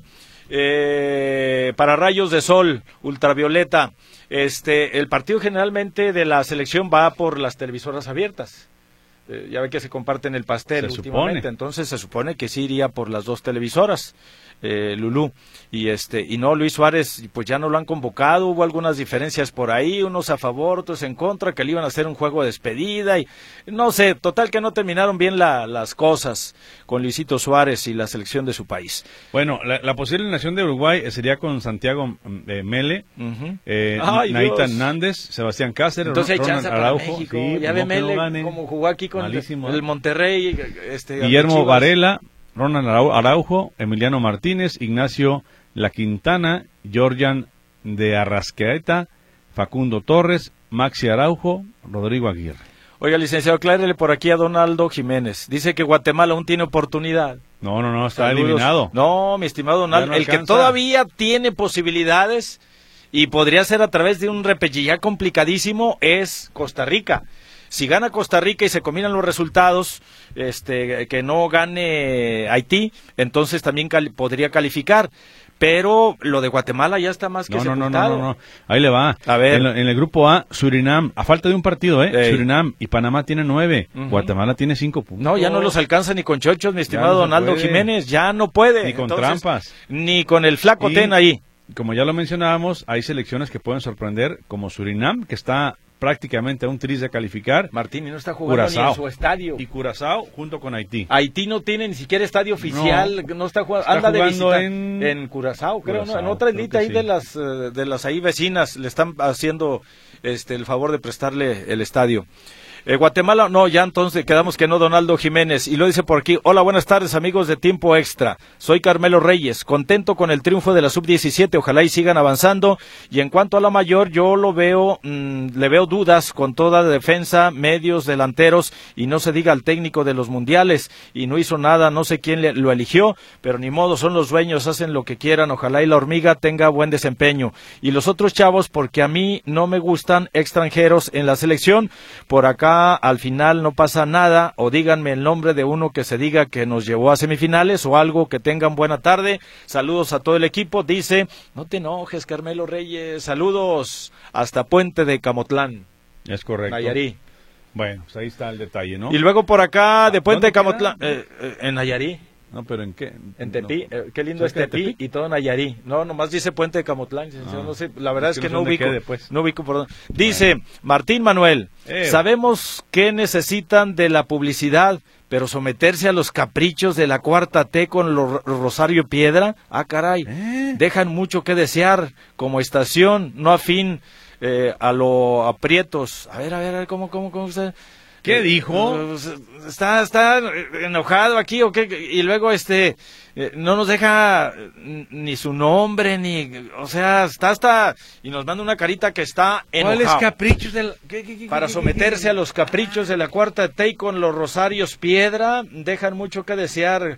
eh, para rayos de sol, ultravioleta. Este, el partido generalmente de la selección va por las televisoras abiertas. Eh, ya ve que se comparten el pastel Se últimamente, supone. entonces se supone que sí iría por las dos televisoras, eh, Lulú, y este, y no, Luis Suárez, pues ya no lo han convocado, hubo algunas diferencias por ahí, unos a favor, otros en contra, que le iban a hacer un juego de despedida, y no sé, total que no terminaron bien la, las cosas con Luisito Suárez y la selección de su país. Bueno, la, la posible nación de Uruguay eh, sería con Santiago mm, eh, Mele, Ujú. eh, Ay, Naita Dios. Hernández, Sebastián Cáceres, Entonces hay Ronald chance para Araujo. México, Sí, ya no ve que no Mele ganen. como jugó aquí con Malísimo, el ¿eh? Monterrey, este, Guillermo Chivas. Varela, Ronald Arau- Araujo, Emiliano Martínez, Ignacio La Quintana, Georgian de Arrascaeta, Facundo Torres, Maxi Araujo, Rodrigo Aguirre. Oiga, licenciado, aclárele por aquí a Donaldo Jiménez. Dice que Guatemala aún tiene oportunidad. No, no, no, está Saludos. eliminado. No, mi estimado Donaldo, Ya no el que alcanza. todavía tiene posibilidades y podría ser a través de un repechaje complicadísimo es Costa Rica. Si gana Costa Rica y se combinan los resultados, este, que no gane Haití, entonces también cali- podría calificar. Pero lo de Guatemala ya está más que No, no, no, no, sepultado. no, no. Ahí le va. A ver. En, lo- en el grupo A, Surinam, a falta de un partido, ¿eh? Ey. Surinam y Panamá tienen nueve, Ujú. Guatemala tiene cinco puntos. No, ya no los alcanza ni con chochos, mi estimado no se Donaldo puede. Jiménez, ya no puede. Ni con Entonces, trampas. Ni con el flaco Y- Ten ahí. Como ya lo mencionábamos, hay selecciones que pueden sorprender, como Surinam, que está prácticamente a un tris de calificar, Martín, y no está jugando ni Curazao. en su estadio. y Curazao junto con Haití. Haití no tiene ni siquiera estadio oficial, no, está jugando, Está anda de jugando visita en- en Curazao, creo, ¿no? Curazao, En otra creo islita que ahí sí. de las eh, de las ahí vecinas le están haciendo este el favor de prestarle el estadio. Eh, Guatemala, no, ya entonces quedamos que no, Donaldo Jiménez. Y lo dice por aquí, hola, buenas tardes amigos de Tiempo Extra. Soy Carmelo Reyes, contento con el triunfo de la sub diecisiete, ojalá y sigan avanzando. Y en cuanto a la mayor, yo lo veo, mmm, le veo dudas con toda defensa, medios, delanteros, y no se diga al técnico de los mundiales, y no hizo nada, no sé quién le, lo eligió, pero ni modo, son los dueños, hacen lo que quieran, ojalá y la hormiga tenga buen desempeño. Y los otros chavos, porque a mí no me gustan extranjeros en la selección, por acá al final no pasa nada, o díganme el nombre de uno que se diga que nos llevó a semifinales o algo, que tengan buena tarde. Saludos a todo el equipo, dice, no te enojes Carmelo Reyes, saludos hasta Puente de Camotlán, Es correcto. Nayarí. Bueno, pues ahí está el detalle, ¿no? Y luego por acá de Puente ¿Dónde de Camotlán, queda? eh, eh, en Nayarí. No, pero ¿en qué? En Tepí, No. eh, qué lindo es ¿Cerca de Tepí Tepic? y todo Nayarí. No, nomás dice Puente de Camotlán. Ah, no sé, la verdad es es que que no no sé dónde ubico, quede, pues. no ubico por dónde. Dice Martín Manuel, Eh. sabemos que necesitan de la publicidad, pero someterse a los caprichos de la cuarta T con lo- Rosario Piedra, ah caray, ¿Eh? dejan mucho que desear como estación, no afín eh, a lo aprietos. A ver, a ver, a ver, ¿cómo, cómo, cómo está? ¿Qué dijo? Eh, Está, está enojado aquí o qué, y luego este eh, no nos deja eh, ni su nombre ni, o sea, está hasta y nos manda una carita que está enojado. ¿Cuáles caprichos del qué, qué, qué, Para qué, someterse qué, a los caprichos de la cuarta T y con los Rosarios Piedra, dejan mucho que desear.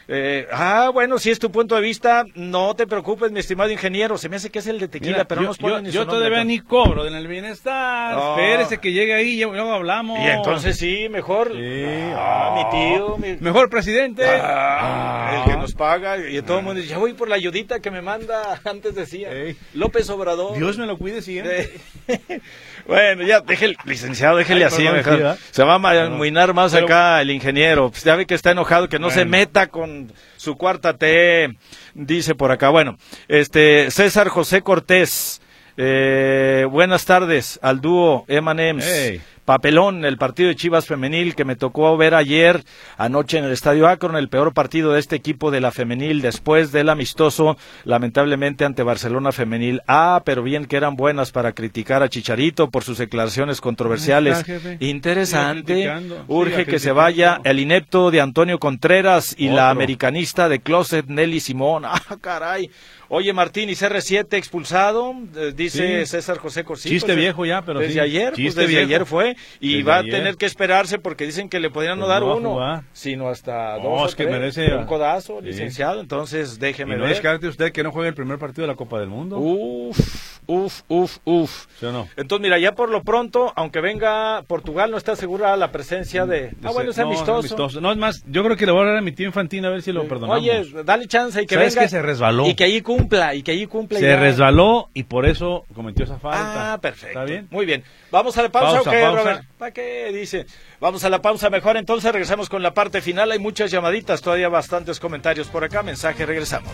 Eh, ah, bueno, si es tu punto de vista, no te preocupes, mi estimado ingeniero. Se me hace que es el de tequila, Mira, pero yo, no nos ponen yo, ni yo su nombre, todavía acá. ni cobro en el bienestar. No. Espérese que llegue ahí y luego hablamos. Y entonces sí, mejor. Sí. Ah, mi tío. Mi... Mejor presidente. Ah, el que nos paga. Y todo el mundo dice, ya voy por la ayudita que me manda. Antes decía Ey. López Obrador. Dios me lo cuide siempre. Bueno, ya, déjele, licenciado, déjele Ay, así, perdón, mejor. sí, ¿verdad? Se va a amuinar más Pero- acá el ingeniero. Pues ya ve que está enojado, que no Bueno. se meta con su cuarta T, dice por acá. Bueno, este, César José Cortés, eh, buenas tardes al dúo eme and eme's. Hey. Papelón, el partido de Chivas femenil que me tocó ver ayer anoche en el Estadio Akron, el peor partido de este equipo de la femenil después del amistoso, lamentablemente ante Barcelona femenil. Ah, pero bien que eran buenas para criticar a Chicharito por sus declaraciones controversiales. Ahí está, jefe. Interesante. Siga criticando, Urge siga que se criticando. vaya el inepto de Antonio Contreras y la Otro. americanista de Closet, Nelly Simón. Ah, caray. Oye, Martín, ¿y C R siete expulsado? Eh, dice Sí. César José Corsito. Chiste viejo ya, pero Desde sí. ayer, pues Chiste desde viejo. ayer fue. Y Desde va a ayer. tener que esperarse porque dicen que le podrían no Pues dar no va a uno, jugar. sino hasta No, dos o es que tres. merece- Un codazo, Sí. licenciado. Entonces, Y déjeme no ver. descarte usted que no juegue el primer partido de la Copa del Mundo. Uf, uf, uf, uf. ¿Sí o no? Entonces, mira, ya por lo pronto, aunque venga Portugal, no está segura la presencia de... Ah, bueno, es No, amistoso. No, es más, yo creo que le voy a hablar a mi tío Infantil a ver si lo perdonamos. Oye, dale chance y que ¿Sabes venga. que se resbaló? Y que allí cumpla, y que allí cumpla. y Se ya. resbaló y por eso cometió esa falta. Ah, perfecto. ¿Está bien? Muy bien. ¿Vamos a la pausa, Pausa, o qué, pausa. Robert? ¿Para qué dice? Vamos a la pausa mejor, entonces regresamos con la parte final. Hay muchas llamaditas, todavía bastantes comentarios por acá. Mensaje, regresamos.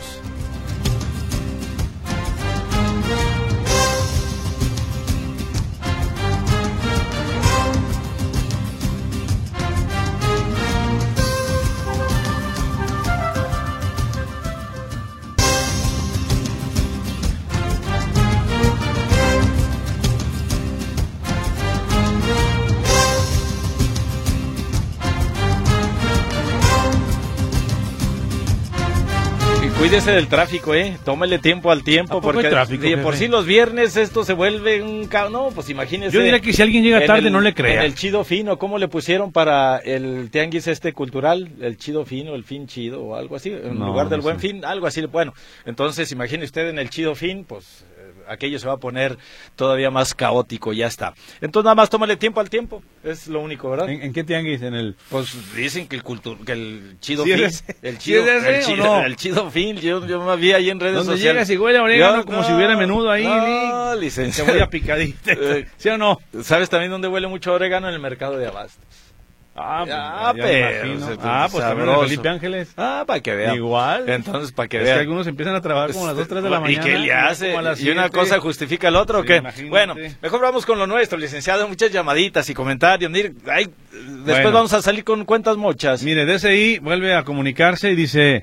Y cuídese del tráfico, ¿eh? Tómele tiempo al tiempo, ¿A poco porque hay tráfico, de por jefe? sí los viernes esto se vuelve un caos. No, pues imagínese. Yo diría que si alguien llega en tarde el- no le crea. En el chido fino, ¿cómo le pusieron para el tianguis este cultural? El chido fino, el fin chido o algo así. En No, lugar del no buen sé. fin, algo así. Bueno, entonces imagine usted en el chido fin, pues eh, aquello se va a poner todavía más caótico, ya está. Entonces nada más tómale tiempo al tiempo, es lo único, ¿verdad? ¿En, en qué tianguis? En el... Pues dicen que el cultu que el chido ¿Sí fin, es ese? el ¿Sí chido, es ese el o chido, no? el chido fin, yo, yo me vi ahí en redes Donde sociales. llegas y huele a orégano Yo- como si hubiera menudo ahí. No, Lick. licenciado. Cebolla picadita. Eh, ¿Sí o no? ¿Sabes también dónde huele mucho orégano? En el mercado de abastos. Ah, pues, Ah, ya me pero, imagino. se- Ah, pues también el sabroso. Felipe Ángeles. Ah, para que vean. Igual. Entonces, para que Es que vean. algunos empiezan a trabajar como a las dos, tres de la ¿Y mañana. qué le hace? como a las ¿Y una siete. cosa justifica el otro o Sí, qué? imagínate. Bueno, mejor vamos con lo nuestro, licenciado. Muchas llamaditas y comentarios. Mire, ay, después Bueno. vamos a salir con cuentas mochas. Mire, D S I vuelve a comunicarse y dice,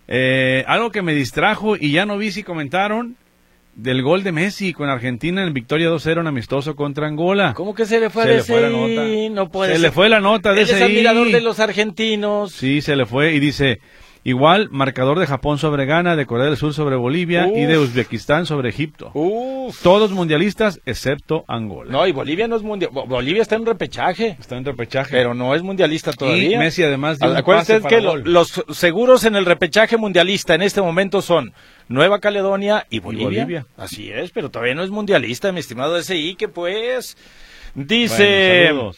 eh, algo que me distrajo y ya no vi si comentaron del gol de Messi con Argentina en victoria dos cero en amistoso contra Angola. ¿Cómo que se le fue Se a le fue la D S I? nota. No puede Se ser. le fue la nota de Él es D S I. admirador de los argentinos. Sí, se le fue y dice, igual marcador de Japón sobre Ghana, de Corea del Sur sobre Bolivia Uf. y de Uzbekistán sobre Egipto. Uf. Todos mundialistas excepto Angola. No, y Bolivia no es mundial. Bo- Bolivia está en repechaje, Está en repechaje. pero no es mundialista todavía. Y Messi además dio un Acuérdate pase que para lo- gol. los seguros en el repechaje mundialista en este momento son Nueva Caledonia y Bolivia. Bolivia. Así es, pero todavía no es mundialista, mi estimado S I, que pues dice, Bueno, saludos.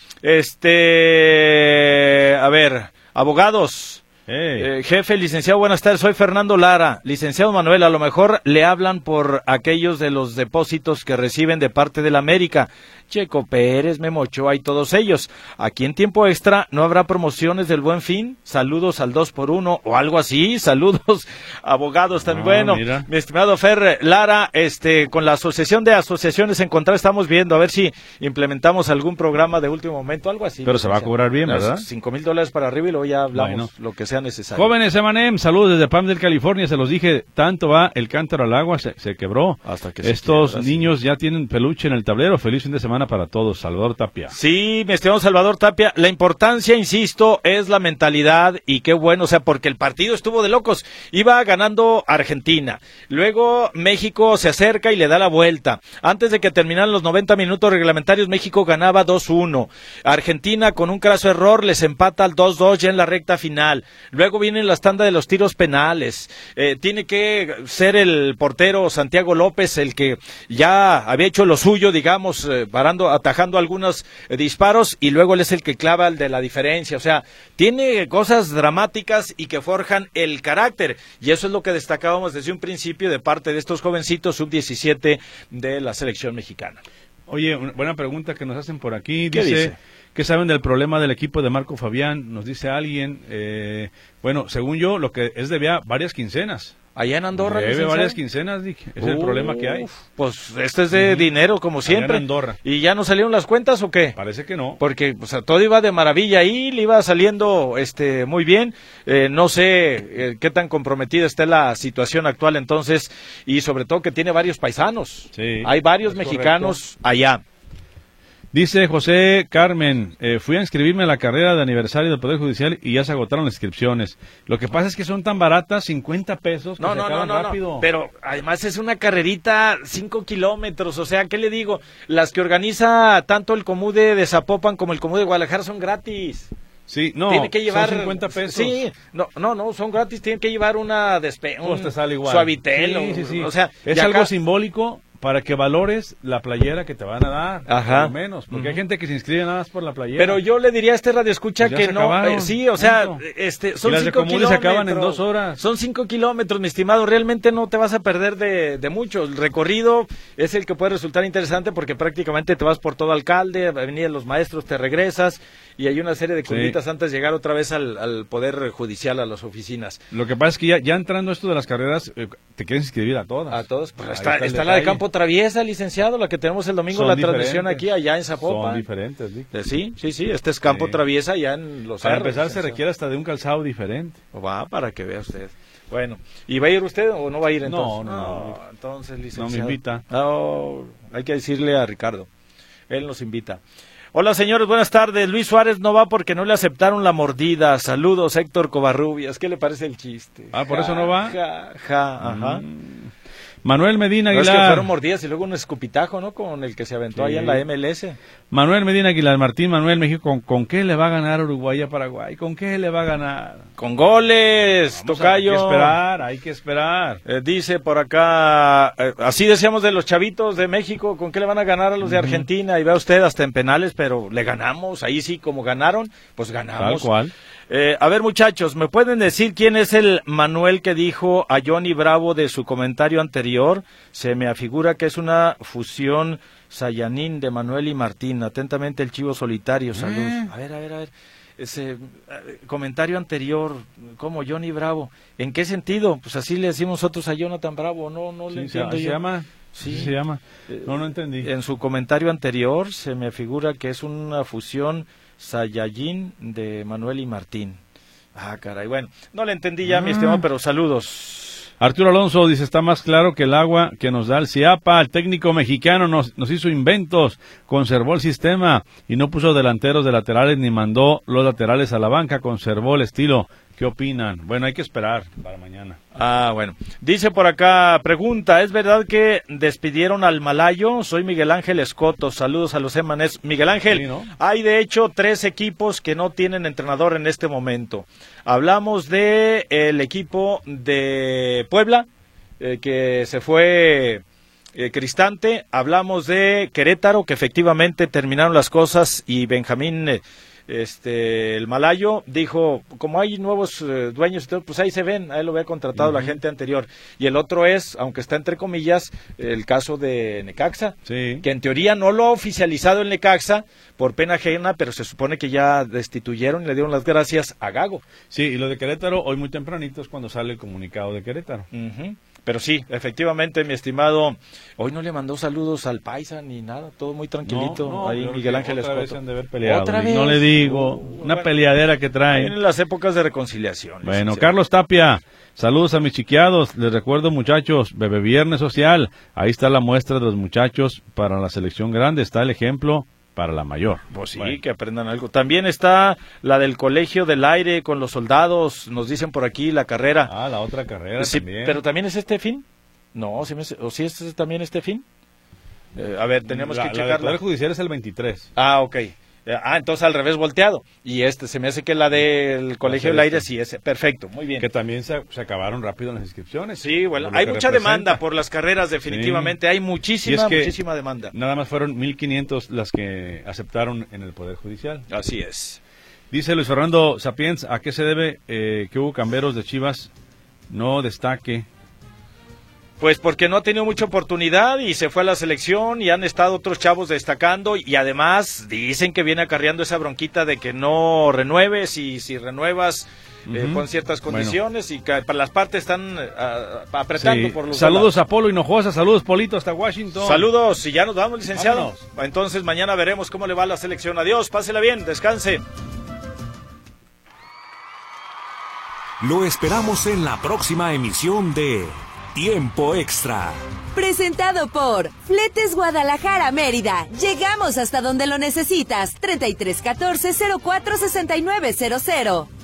este, a ver, abogados. Ey. Eh, jefe, licenciado, buenas tardes, soy Fernando Lara. Licenciado Manuel, a lo mejor le hablan por aquellos de los depósitos que reciben de parte de la América. Checo Pérez, Memo Ochoa y todos ellos. Aquí en tiempo extra no habrá promociones del Buen Fin. Saludos al dos por uno o algo así. Saludos, abogados también. Ah, bueno, mira. mi estimado Fer Lara, este, con la Asociación de Asociaciones Encontrar estamos viendo a ver si implementamos algún programa de último momento, algo así. Pero se va a cobrar bien, ¿verdad? Cinco mil dólares para arriba y luego ya hablamos Bueno. lo que sea necesario. Jóvenes eme and eme, saludos desde Palm del California, se los dije, tanto va el cántaro al agua, se, se quebró. Hasta que se Estos quiebra, sí. niños ya tienen peluche en el tablero, feliz fin de semana semana para todos. Salvador Tapia. Sí, mi estimado Salvador Tapia, la importancia, insisto, es la mentalidad y qué bueno, o sea, porque el partido estuvo de locos. Iba ganando Argentina, luego México se acerca y le da la vuelta. Antes de que terminaran los noventa minutos reglamentarios, México ganaba dos uno. Argentina, con un craso error, les empata al dos dos ya en la recta final. Luego viene la tanda de los tiros penales. Eh, tiene que ser el portero Santiago López el que ya había hecho lo suyo, digamos, eh, parando, atajando algunos eh, disparos, y luego él es el que clava el de la diferencia. O sea, tiene cosas dramáticas y que forjan el carácter, y eso es lo que destacábamos desde un principio de parte de estos jovencitos sub diecisiete de la selección mexicana. Oye, una buena pregunta que nos hacen por aquí. ¿Qué dice, dice? ¿Qué saben del problema del equipo de Marco Fabián? Nos dice alguien. Eh, bueno, según yo, lo que es debía varias quincenas. Allá en Andorra. Debe licenciado. varias quincenas, Dick. Es el Uf, problema que hay. Pues este es de uh-huh. dinero, como siempre. Allá en Andorra. ¿Y ya no salieron las cuentas o qué? Parece que no. Porque o sea, todo iba de maravilla ahí, le iba saliendo este muy bien. Eh, no sé eh, qué tan comprometida está la situación actual entonces, y sobre todo que tiene varios paisanos. Sí, hay varios mexicanos correcto. Allá. Dice José Carmen, eh, fui a inscribirme a la carrera de aniversario del Poder Judicial y ya se agotaron las inscripciones. Lo que pasa es que son tan baratas, cincuenta pesos, que no, se no, acaban no, no, rápido. No, pero además es una carrerita cinco kilómetros, o sea, ¿qué le digo? Las que organiza tanto el Comude de Zapopan como el Comude de Guadalajara son gratis. Sí, no, tiene que llevar son cincuenta pesos. Sí, no, no, no, son gratis, tienen que llevar una despe un pues te sale igual. Suavitel, sí, sí, sí. O sea, es algo acá... simbólico para que valores la playera que te van a dar, ajá, por lo menos, porque uh-huh. hay gente que se inscribe nada más por la playera. Pero yo le diría a este radioescucha pues que no, acabaron, eh, sí, o sea, punto. este, son y las cinco de kilómetros. Se acaban en dos horas. Son cinco kilómetros, mi estimado, realmente no te vas a perder de, de mucho. El recorrido es el que puede resultar interesante porque prácticamente te vas por todo Alcalde, Avenida de los Maestros, te regresas y hay una serie de curvitas sí. antes de llegar otra vez al, al Poder Judicial, a las oficinas. Lo que pasa es que ya, ya entrando esto de las carreras, eh, te quieres inscribir a todas. A todas, pues está, está, está la de Campo Traviesa, licenciado. La que tenemos el domingo, son la transmisión aquí, allá en Zapopan. Son diferentes, Vic. Sí, sí, sí, este es Campo sí. Traviesa, allá en Los Para Cerros, empezar se requiere hasta de un calzado diferente. Va, para que vea usted. Bueno, ¿y va a ir usted o no va a ir entonces? No, no, no. no entonces, licenciado. No me invita. No, hay que decirle a Ricardo, él nos invita. Hola señores, buenas tardes. Luis Suárez no va porque no le aceptaron la mordida. Saludos, Héctor Covarrubias. ¿Qué le parece el chiste? Ah, ¿por ja, eso no va? Ja, ja, ajá. Mm. Manuel Medina Aguilar. No, es que fueron mordidas y luego un escupitajo, ¿no? Con el que se aventó sí. allá en la M L S. Manuel Medina Aguilar, Martín Manuel, México, ¿con, ¿con qué le va a ganar Uruguay a Paraguay? ¿Con qué le va a ganar? Con goles, Vamos tocayo. A, hay que esperar, hay que esperar. Eh, dice por acá, eh, así decíamos de los chavitos de México, ¿con qué le van a ganar a los de uh-huh. Argentina? Y vea usted, hasta en penales, pero le ganamos, ahí sí, como ganaron, pues ganamos. Tal cual. Eh, a ver muchachos, ¿me pueden decir quién es el Manuel que dijo a Johnny Bravo de su comentario anterior? Se me afigura que es una fusión Sayanín de Manuel y Martín. Atentamente el Chivo Solitario, salud. Eh. A ver, a ver, a ver. Ese eh, comentario anterior, como Johnny Bravo. ¿En qué sentido? Pues así le decimos nosotros a Jonathan Bravo, no, no sí, le entiendo se, yo. ¿Se llama? Sí, sí se llama. No, no entendí. En su comentario anterior se me figura que es una fusión Saiyajin de Manuel y Martín. Ah, caray, bueno, no le entendí ya, ah. mi estimado, pero saludos. Arturo Alonso dice, está más claro que el agua que nos da el CIAPA. El técnico mexicano nos, nos hizo inventos, conservó el sistema y no puso delanteros de laterales ni mandó los laterales a la banca, conservó el estilo. ¿Qué opinan? Bueno, hay que esperar para mañana. Ah, bueno. Dice por acá, pregunta, ¿es verdad que despidieron al malayo? Soy Miguel Ángel Escoto, saludos a los emanes. Miguel Ángel, sí, ¿no? Hay de hecho tres equipos que no tienen entrenador en este momento. Hablamos de el equipo de Puebla, eh, que se fue eh, Cristante. Hablamos de Querétaro, que efectivamente terminaron las cosas y Benjamín... Eh, Este, el malayo dijo, como hay nuevos eh, dueños, pues ahí se ven, a él lo había contratado uh-huh. la gente anterior. Y el otro es, aunque está entre comillas, el caso de Necaxa, sí. que en teoría no lo ha oficializado el Necaxa por pena ajena, pero se supone que ya destituyeron y le dieron las gracias a Gago. Sí, y lo de Querétaro, hoy muy tempranito es cuando sale el comunicado de Querétaro. Uh-huh. pero sí, efectivamente, mi estimado, hoy no le mandó saludos al Paisa ni nada, todo muy tranquilito. No, no, ahí Miguel Ángel otra vez Escoto. se han de haber peleado. ¿Otra vez? No le digo, una Bueno, peleadera que trae. Vienen las épocas de reconciliación. Bueno, licenciado. Carlos Tapia, saludos a mis chiquiados. Les recuerdo, muchachos, Bebé Viernes Social. Ahí está la muestra de los muchachos para la selección grande. Está el ejemplo para la mayor. Pues sí, Bueno. que aprendan algo. También está la del Colegio del Aire con los soldados, nos dicen por aquí la carrera. Ah, la otra carrera Sí, también. pero también es este fin. No, ¿sí me, o sí es también este fin. Eh, a ver, tenemos la, que la del checarla. Poder Judicial es el veintitrés. Ah, ok. Ah, entonces al revés volteado. Y este, se me hace que la del Colegio del Aire sí es perfecto, muy bien. Que también se, se acabaron rápido las inscripciones. Sí, bueno, por lo hay que mucha representa. demanda por las carreras, definitivamente. Sí. Hay Y muchísima, es que muchísima demanda. Nada más fueron mil quinientos las que aceptaron en el Poder Judicial. Así es. Dice Luis Fernando Sapiens, ¿a qué se debe eh, que Hugo Camberos de Chivas no destaque? Pues porque no ha tenido mucha oportunidad y se fue a la selección y han estado otros chavos destacando y además dicen que viene acarreando esa bronquita de que no renueves y si renuevas eh, Ujú. con ciertas Bueno. condiciones y que para las partes están uh, apretando Sí. por los Saludos a Polo Hinojosa, saludos Polito hasta Washington. Saludos y ya nos vamos, licenciado. Vámonos. Entonces mañana veremos cómo le va a la selección. Adiós, pásela bien, descanse. Lo esperamos en la próxima emisión de Tiempo Extra. Presentado por Fletes Guadalajara Mérida. Llegamos hasta donde lo necesitas. treinta y tres catorce cero cuatro sesenta y nueve cero cero.